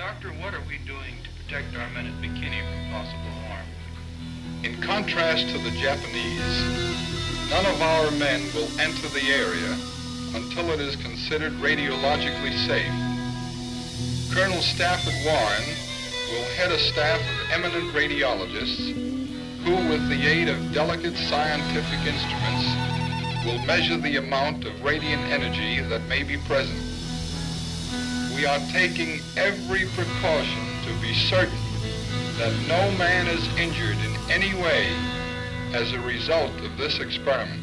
Doctor, what are we doing to protect our men at Bikini from possible harm? In contrast to the Japanese, none of our men will enter the area until it is considered radiologically safe. Colonel Stafford Warren will head a staff of eminent radiologists who, with the aid of delicate scientific instruments, will measure the amount of radiant energy that may be present. We are taking every precaution to be certain that no man is injured in any way as a result of this experiment.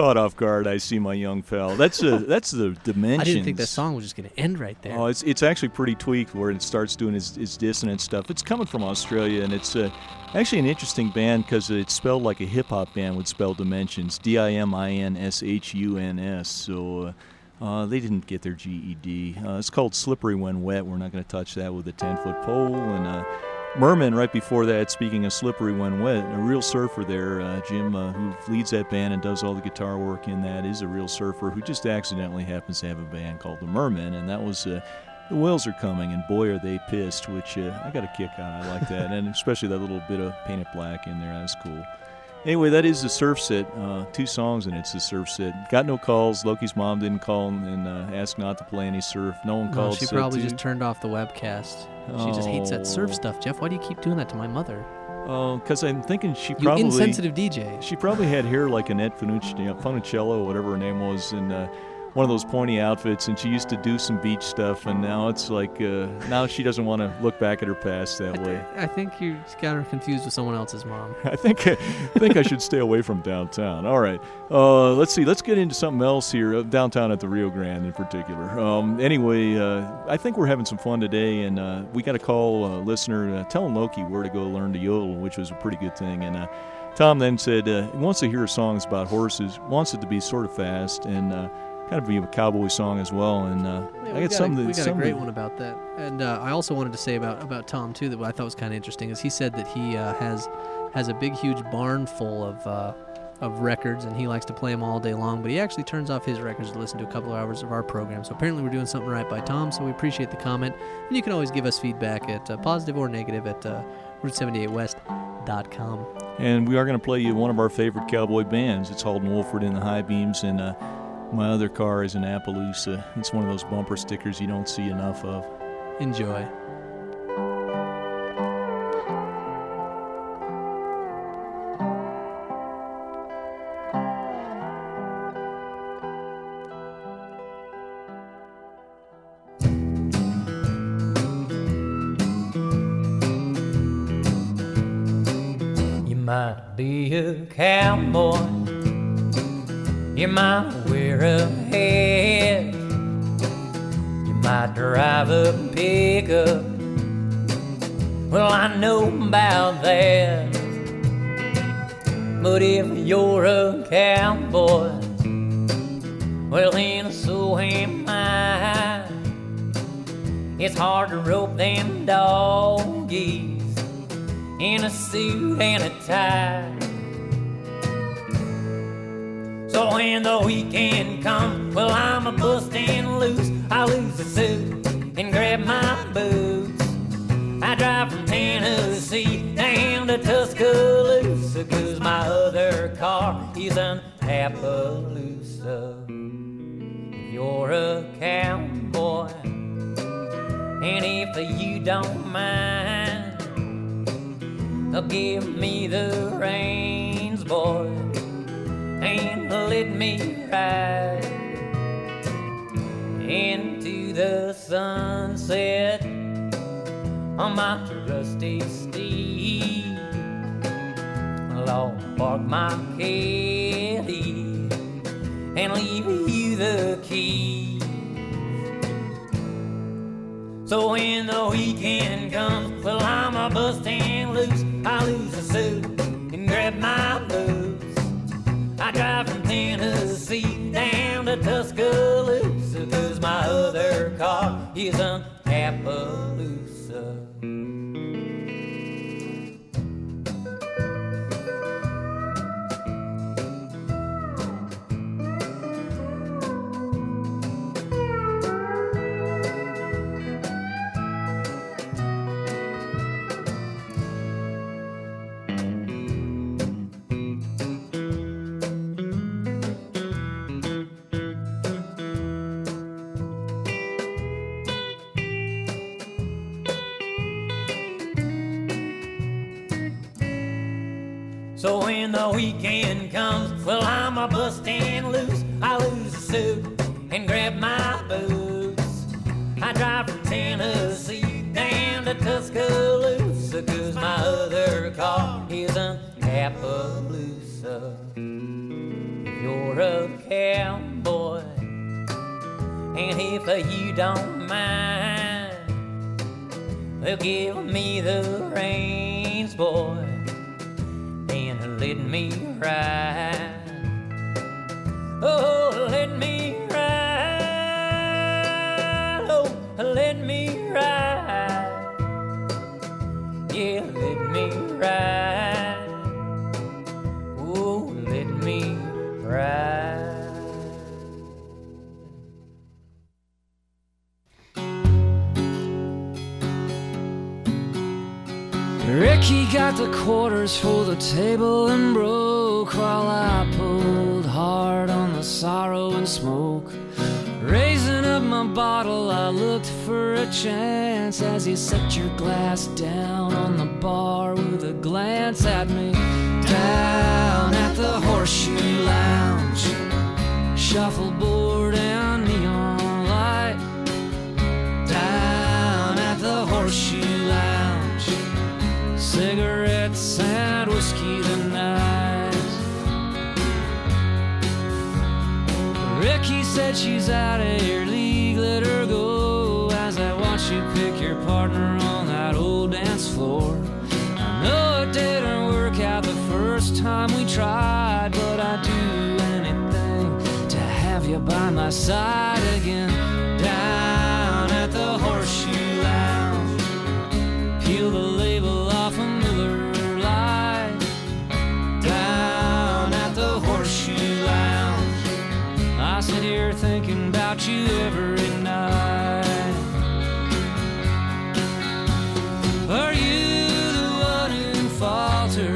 caught off guard, I see, my young pal. That's the Dimensions. I didn't think that song was just going to end right there. Oh, it's actually pretty tweaked where it starts doing its dissonant stuff. It's coming from Australia, and it's actually an interesting band because it's spelled like a hip-hop band would spell Dimensions, Diminshhuns. So they didn't get their GED. It's called Slippery When Wet. We're not going to touch that with a 10-foot pole. And Merman, right before that, speaking of Slippery When Wet, a real surfer there. Jim, who leads that band and does all the guitar work in that, is a real surfer who just accidentally happens to have a band called the Mermen, and that was The Whales Are Coming, and boy, are they pissed, which I got a kick out. I like that, and especially that little bit of Paint It Black in there. That was cool. Anyway, that is the surf set. 2 songs, and it's the surf set. Got no calls. Loki's mom didn't call and ask not to play any surf. No one called. She probably just turned off the webcast. She just hates that surf stuff. Jeff, why do you keep doing that to my mother? Oh, because I'm thinking she You probably... insensitive DJ. She probably had hair like Annette Funicello, whatever her name was, and one of those pointy outfits, and she used to do some beach stuff, and now it's like, now she doesn't want to look back at her past that way. I think you got her confused with someone else's mom. I think I should stay away from downtown. All right. Let's see. Let's get into something else here, downtown at the Rio Grande in particular. Anyway, I think we're having some fun today, and we got a call listener telling Loki where to go learn to yodel, which was a pretty good thing. And Tom then said he wants to hear songs about horses, wants it to be sort of fast, and kind of be a cowboy song as well. And I got something. We got a great one about that. And I also wanted to say about Tom too that what I thought was kind of interesting is he said that he has a big huge barn full of records, and he likes to play them all day long, but he actually turns off his records to listen to a couple of hours of our program. So apparently we're doing something right by Tom, so we appreciate the comment. And you can always give us feedback at positive or negative at Route78West.com. And we are going to play you one of our favorite cowboy bands. It's Halden Wolford and the High Beams, and my other car is an Appaloosa. It's one of those bumper stickers you don't see enough of. Enjoy. You might be a cowboy, you might wear a hat, you might drive a pickup. Well, I know about that. But if you're a cowboy, well then so am I. It's hard to rope them doggies in a suit and a tie. So when the weekend comes, well, I'm a bustin' loose. I lose the suit and grab my boots. I drive from Tennessee down to Tuscaloosa, 'cause my other car is an Appaloosa. If you're a cowboy, and if you don't mind, give me the reins, boy, and let me ride into the sunset on my trusty steed. I'll park my Kelly and leave you the key. So when the weekend comes, well, I'm a bustin' loose. I lose the suit and grab my boots. I drive from Tennessee down to Tuscaloosa, 'cause my other car is an Appaloosa. So when the weekend comes, well, I'm a bustin' loose. I lose the suit and grab my boots. I drive from Tennessee down to Tuscaloosa, 'cause my other car is an Appaloosa. If you're a And if you don't mind, well, give me the reins, boy, and let me ride. Oh, let me ride. Oh, let me ride. Yeah, let me ride. Oh, let me ride. Ricky got the quarters for the table and broke while I pulled hard on the sorrow and smoke. Raising up my bottle, I looked for a chance as you set your glass down on the bar with a glance at me. Down at the Horseshoe Lounge, shuffleboard and neon light. Down at the Horseshoe Lounge, cigarettes and whiskey the night. Ricky said she's out of your league, let her go, as I watch you pick your partner on that old dance floor. I know it didn't work out the first time we tried, but I'd do anything to have you by my side again. Down at the Horseshoe Lounge, peel the label off a Miller Lite. Down at the Horseshoe Lounge, I sit here thinking about you every night. Are you the one who faltered?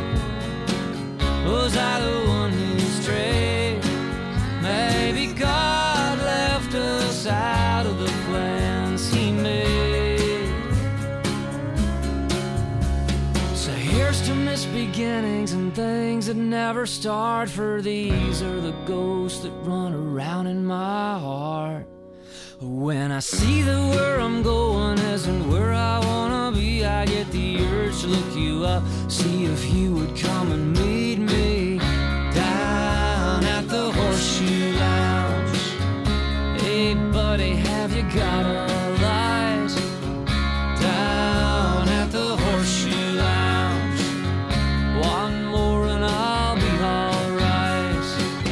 Was I the one who strayed? Maybe God left us out of the plans He made. So here's to misbeginnings and things that never start, for these are the ghosts that run around in my heart. When I see that where I'm going isn't where I wanna be, I get the urge to look you up, see if you would come and meet me. Down at the Horseshoe Lounge, hey buddy, have you got a light? Down at the Horseshoe Lounge, one more and I'll be alright.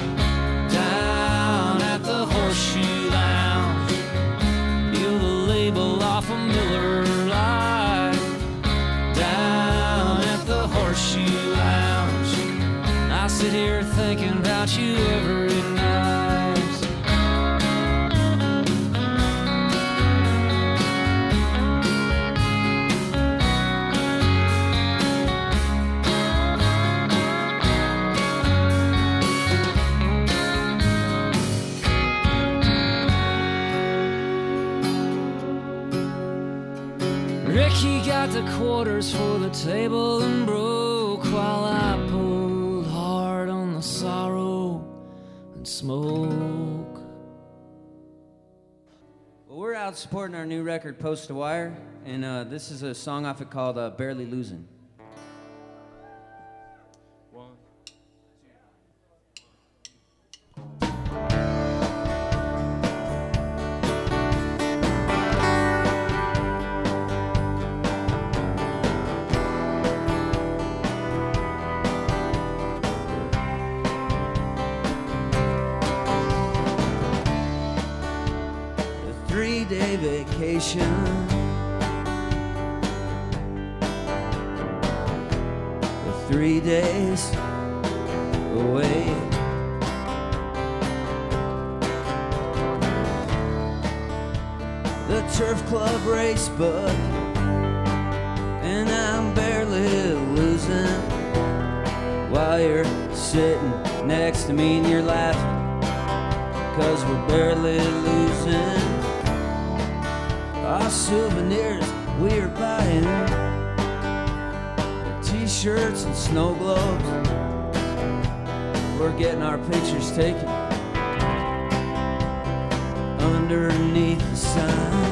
Down at the Horseshoe Lounge, peel the label off a Miller Lite. Down at the Horseshoe Lounge, I sit here thinking about you every night. Ricky got the quarters for the table and broke while I pulled hard on the sorrow and smoke. Well, we're out supporting our new record, Post to Wire, and this is a song off it called Barely Losing. Three-day vacation, for 3 days away. The turf club race book, and I'm barely losing, while you're sitting next to me and you're laughing, 'cause we're barely losing. Our souvenirs we're buying, t-shirts and snow globes, we're getting our pictures taken underneath the sun.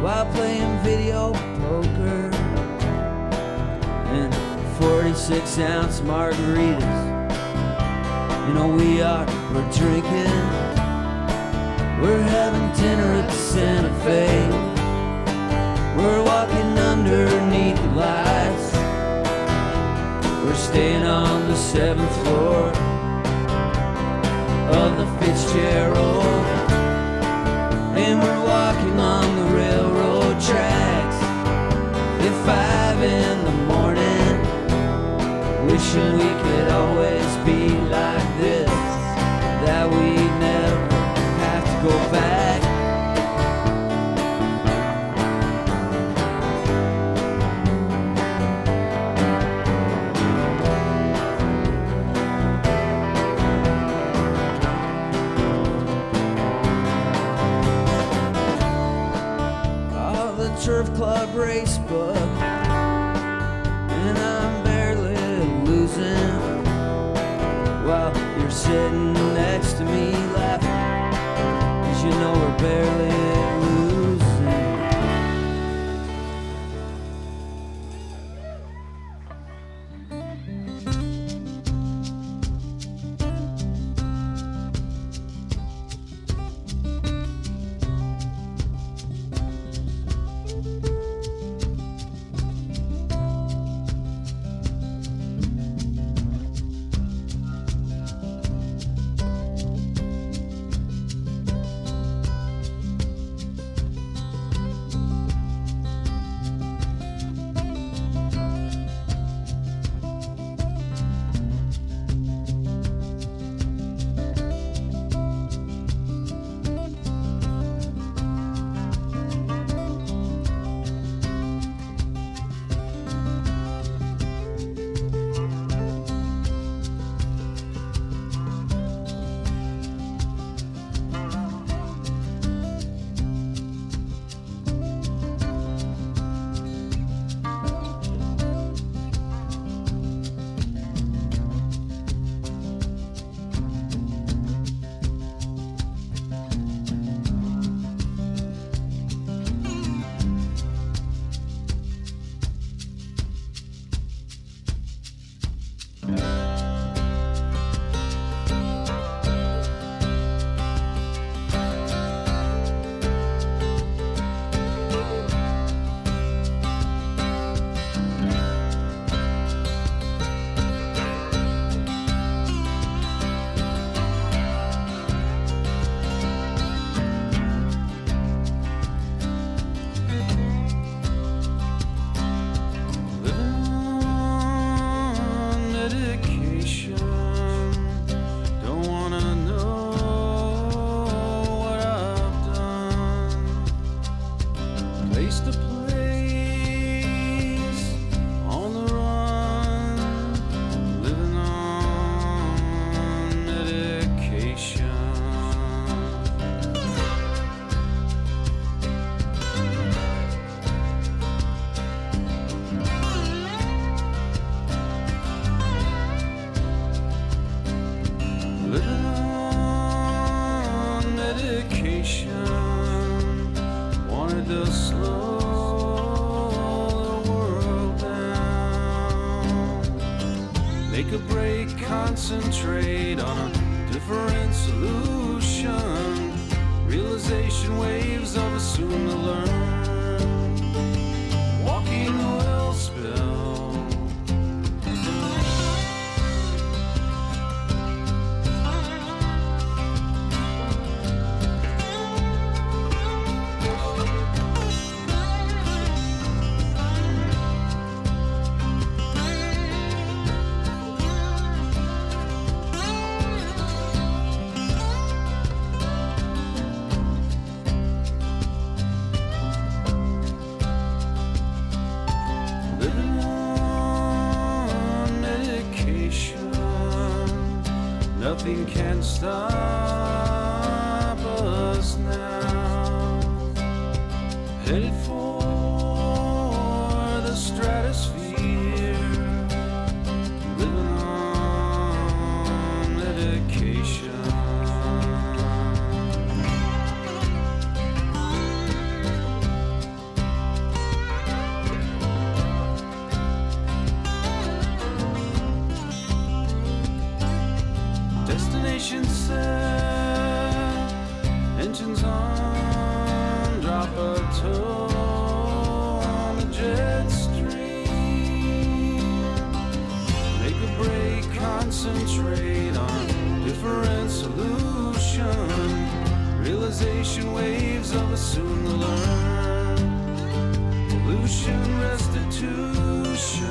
while playing video poker and 46-ounce margaritas. You know, we're drinking, we're having dinner at the Santa Fe. We're walking underneath the lights, we're staying on the 7th floor of the Fitzgerald, and we're walking on the railroad tracks at 5 in the morning, wishing we could always be like this, that we'd never have to go back. Turf Club race book, and I'm barely losing while you're sitting next to me laughing, 'cause you know we're barely losing. Take a break, concentrate on a different solution. Realization waves of a soon to learn. Walking will spill. Nothing can stop us now. Headed for the stratosphere, living on medication. station set, engines on, drop a toe on the jet stream. Make a break, concentrate on different solution. Realization waves of a soon to learn. Pollution, restitution.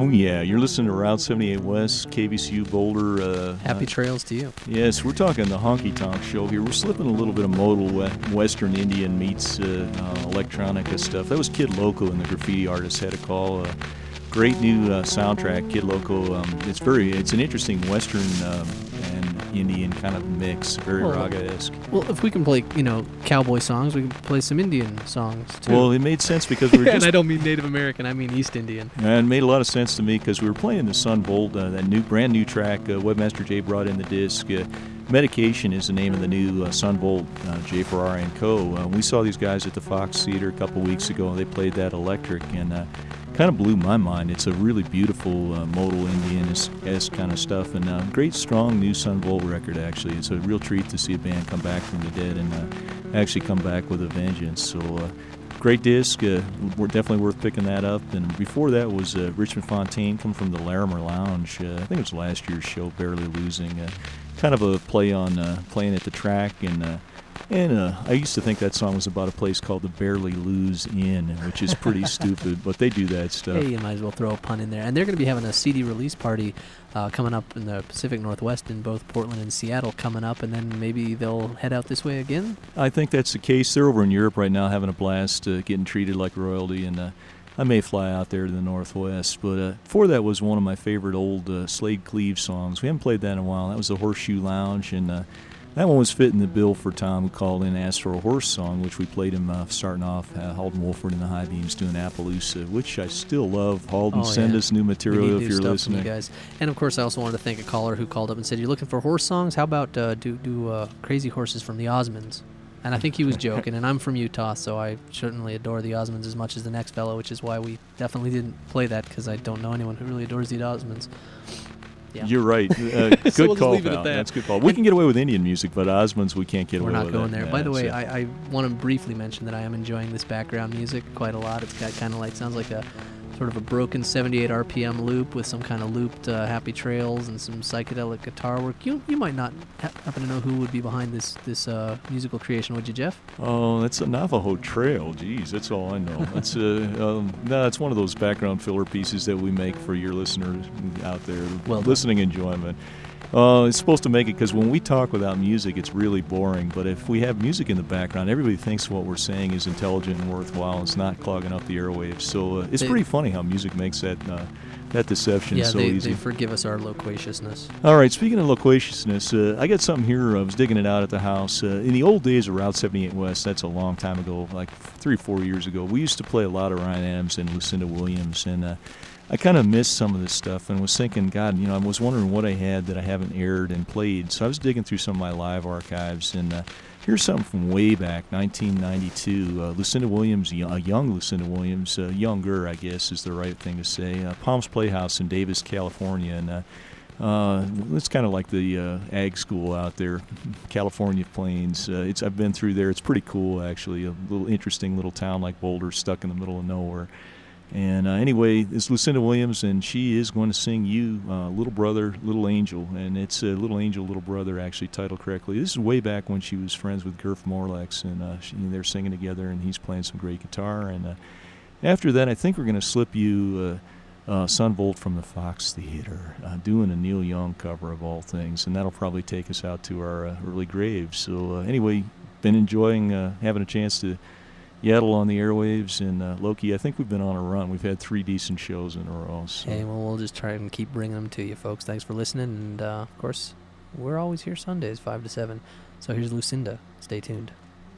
Oh, yeah. You're listening to Route 78 West, KVCU Boulder. Happy trails to you. Yes, we're talking the Honky Tonk Show here. We're slipping a little bit of modal Western Indian meets electronica stuff. That was Kid Loco and the Graffiti Artists had a call. Great new soundtrack, Kid Loco. It's an interesting Western and Indian kind of mix, very raga-esque. Well, if we can play, cowboy songs, we can play some Indian songs too. Well, it made sense because we were and I don't mean Native American, I mean East Indian. And it made a lot of sense to me because we were playing the Sun Volt, that brand new track. Webmaster Jay brought in the disc. Medication is the name of the new Sun Volt, Jay Ferrari and Co. We saw these guys at the Fox Theater a couple weeks ago, and they played that electric, and kind of blew my mind. It's a really beautiful modal Indian-esque kind of stuff, and great, strong new Sun Volt record, actually. It's a real treat to see a band come back from the dead and actually come back with a vengeance. So, great disc. We're definitely worth picking that up. And before that was Richmond Fontaine, coming from the Larimer Lounge. I think it was last year's show, Barely Losing. Kind of a play on playing at the track, and I used to think that song was about a place called the Barely Lose Inn, which is pretty stupid, but they do that stuff. Hey, you might as well throw a pun in there. And they're going to be having a CD release party coming up in the Pacific Northwest in both Portland and Seattle coming up, and then maybe they'll head out this way again? I think that's the case. They're over in Europe right now having a blast, getting treated like royalty, and I may fly out there to the Northwest. But before that was one of my favorite old Slade Cleave songs. We haven't played that in a while. That was the Horseshoe Lounge, and that one was fitting the bill for Tom, who called in and asked for a horse song, which we played him starting off. Halden Wolford and the High Beams doing Appaloosa, which I still love. Halden, send us new material if you're listening. You guys. And of course, I also wanted to thank a caller who called up and said, "You're looking for horse songs? How about do Crazy Horses from the Osmonds?" And I think he was joking, and I'm from Utah, so I certainly adore the Osmonds as much as the next fellow, which is why we definitely didn't play that, because I don't know anyone who really adores the Osmonds. Yeah. You're right. Good so we'll call, pal. That. That's a good call. We can get away with Indian music, but Osmonds we can't get away with. We're not going that. there. Yeah, By the way, I want to briefly mention that I am enjoying this background music quite a lot. It's got kind of like, sounds like a sort of a broken 78 RPM loop with some kind of looped Happy Trails and some psychedelic guitar work. You might not happen to know who would be behind this musical creation, would you, Jeff? Oh, that's a Navajo Trail. Geez, that's all I know. That's it's one of those background filler pieces that we make for your listeners out there, listening enjoyment. It's supposed to make it, because when we talk without music, it's really boring. But if we have music in the background, everybody thinks what we're saying is intelligent and worthwhile. It's not clogging up the airwaves. So it's pretty funny how music makes that deception so easy. Yeah, they forgive us our loquaciousness. All right, speaking of loquaciousness, I got something here. I was digging it out at the house. In the old days of Route 78 West, that's a long time ago, like 3 or 4 years ago, we used to play a lot of Ryan Adams and Lucinda Williams, and I kind of missed some of this stuff and was thinking, God, I was wondering what I had that I haven't aired and played. So I was digging through some of my live archives, and here's something from way back, 1992. Lucinda Williams, a young Lucinda Williams, younger, I guess is the right thing to say, Palms Playhouse in Davis, California. And it's kind of like the ag school out there, California Plains. I've been through there. It's pretty cool, actually. A little interesting little town like Boulder, stuck in the middle of nowhere. And anyway, it's Lucinda Williams, and she is going to sing you Little Brother, Little Angel. And it's Little Angel, Little Brother, actually, titled correctly. This is way back when she was friends with Gurf Morlex, and they're singing together, and he's playing some great guitar. And after that, I think we're going to slip you Sun Volt from the Fox Theater, doing a Neil Young cover of all things. And that'll probably take us out to our early graves. So anyway, been enjoying having a chance to Yaddle on the airwaves, and Loki, I think we've been on a run. We've had 3 decent shows in a row. So. Hey, well, we'll just try and keep bringing them to you, folks. Thanks for listening, and, of course, we're always here Sundays, 5 to 7. So here's Lucinda. Stay tuned.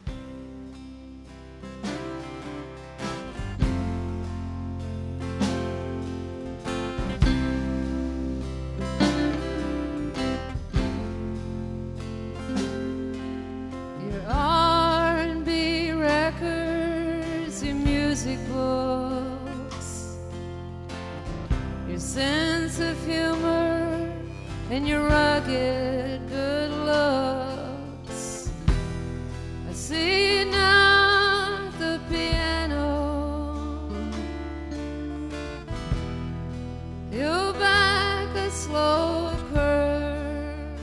And your rugged good looks. I see you now at the piano. Peel back a slow curve,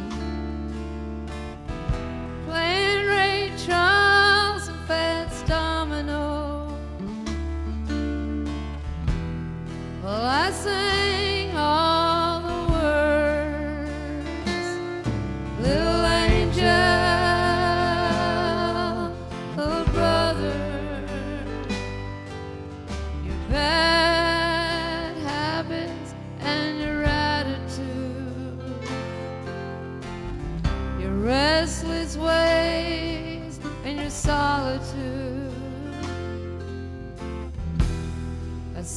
playing Ray Charles and Fats Domino. Well, I said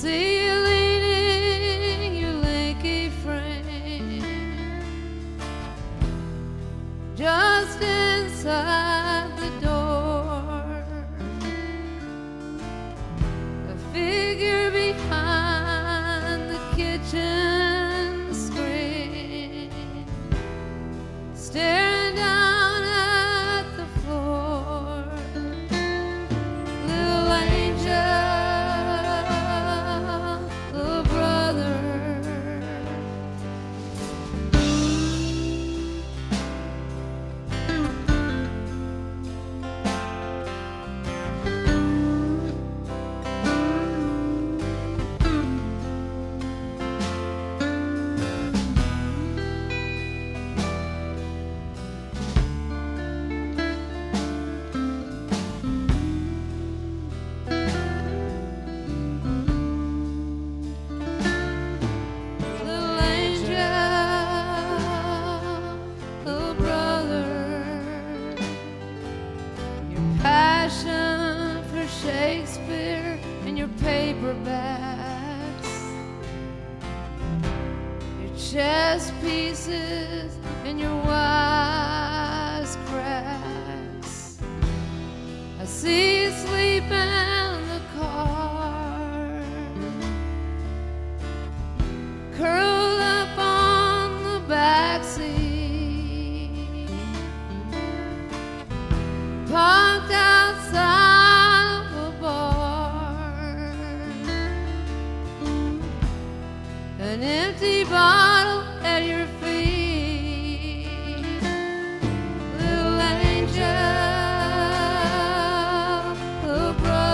see you leaning your lanky frame just inside the door. A figure behind the kitchen screen, staring down at the floor. Little angel, little brother, little angel, little brother. Your passion for Shakespeare and your paperbacks, your chess pieces and your wisecracks. I see you sleep in the car, curled up on the back seat, parked outside of a bar, an empty bottle at your feet. Little angel, little brother.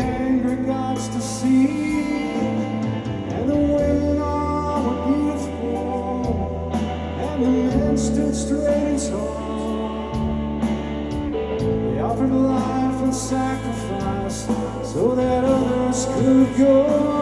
anger gots to see, and the women all were beautiful, and the men stood straight and tall. They offered life and sacrifice so that others could go.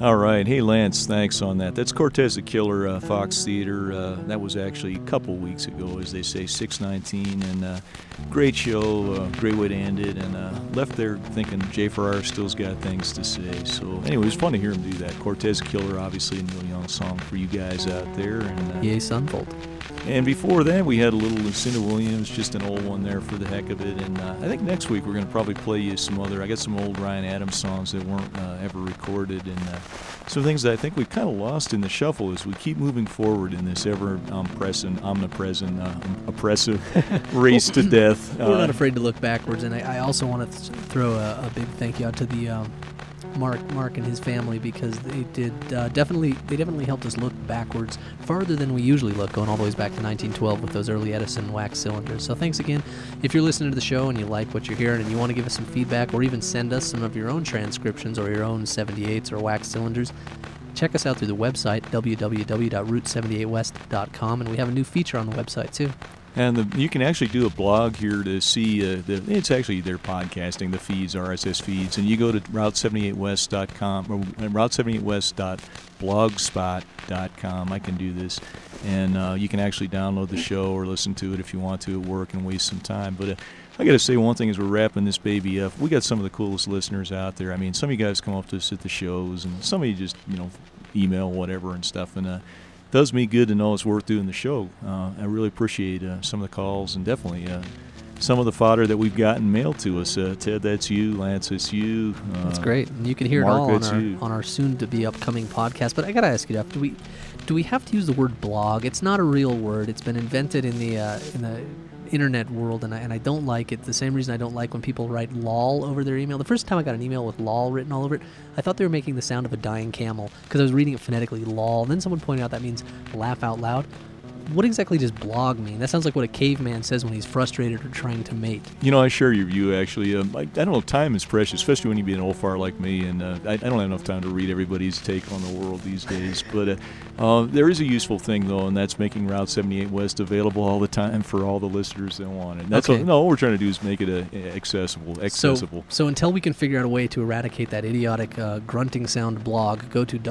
All right. Hey, Lance, thanks on that. That's Cortez the Killer, Fox Theater. That was actually a couple weeks ago, as they say, 6/19. And great show, great way to end it. And left there thinking Jay Farrar still's got things to say. So anyway, it was fun to hear him do that. Cortez the Killer, obviously a Neil Young song for you guys out there. And Yay, Sunfold. And before that, we had a little Lucinda Williams, just an old one there for the heck of it. And I think next week we're going to probably play you some other. I got some old Ryan Adams songs that weren't ever recorded, and some things that I think we've kind of lost in the shuffle as we keep moving forward in this ever omnipresent, oppressive race to death. We're not afraid to look backwards, and I also want to throw a big thank you out to the Mark and his family, because they definitely helped us look backwards farther than we usually look, going all the way back to 1912 with those early Edison wax cylinders. So thanks again. If you're listening to the show and you like what you're hearing and you want to give us some feedback, or even send us some of your own transcriptions or your own 78s or wax cylinders, check us out through the website, www.route78west.com, and we have a new feature on the website too. And you can actually do a blog here to see, it's actually they're podcasting, the feeds, RSS feeds, and you go to route78west.com, or route78west.blogspot.com. I can do this, and you can actually download the show or listen to it if you want to at work and waste some time. But I got to say one thing as we're wrapping this baby up, we got some of the coolest listeners out there. I mean, some of you guys come up to us at the shows, and some of you just, email whatever and stuff, and does me good to know it's worth doing the show. I really appreciate some of the calls, and definitely some of the fodder that we've gotten mailed to us. Ted, that's you. Lance, it's you. That's great, and you can hear Mark, it all on our soon-to-be upcoming podcast. But I gotta ask you, Jeff, do we have to use the word blog? It's not a real word. It's been invented in the internet world, and I don't like it. The same reason I don't like when people write lol over their email. The first time I got an email with lol written all over it, I thought they were making the sound of a dying camel, because I was reading it phonetically, lol. And then someone pointed out that means laugh out loud. What exactly does blog mean? That sounds like what a caveman says when he's frustrated or trying to mate. I share your view, actually. I don't know, time is precious, especially when you be an old fart like me, and I don't have enough time to read everybody's take on the world these days. But there is a useful thing, though, and that's making Route 78 West available all the time for all the listeners that want it. That's all we're trying to do is make it accessible. So until we can figure out a way to eradicate that idiotic grunting sound blog, go to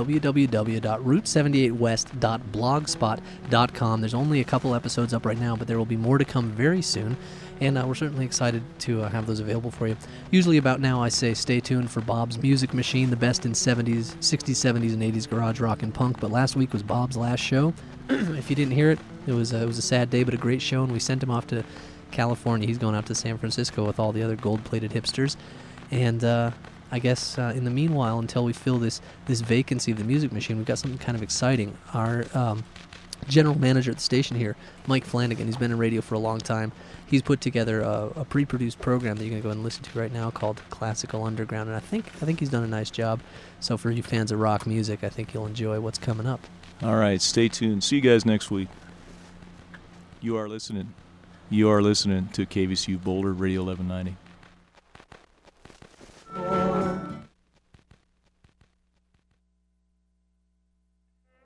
www.route78west.blogspot.com. There's only a couple episodes up right now, but there will be more to come very soon, and we're certainly excited to have those available for you. Usually about now I say stay tuned for Bob's Music Machine, the best in 60s, 70s, and 80s garage rock and punk, but last week was Bob's last show. If you didn't hear it, it was a sad day, but a great show, and we sent him off to California. He's going out to San Francisco with all the other gold-plated hipsters, and I guess in the meanwhile, until we fill this vacancy of the Music Machine, we've got something kind of exciting. Our general manager at the station here, Mike Flanagan, he's been in radio for a long time. He's put together a pre-produced program that you're going to go and listen to right now called Classical Underground, and I think he's done a nice job. So for you fans of rock music, I think you'll enjoy what's coming up. All right, stay tuned. See you guys next week. You are listening to KVCU Boulder Radio 1190.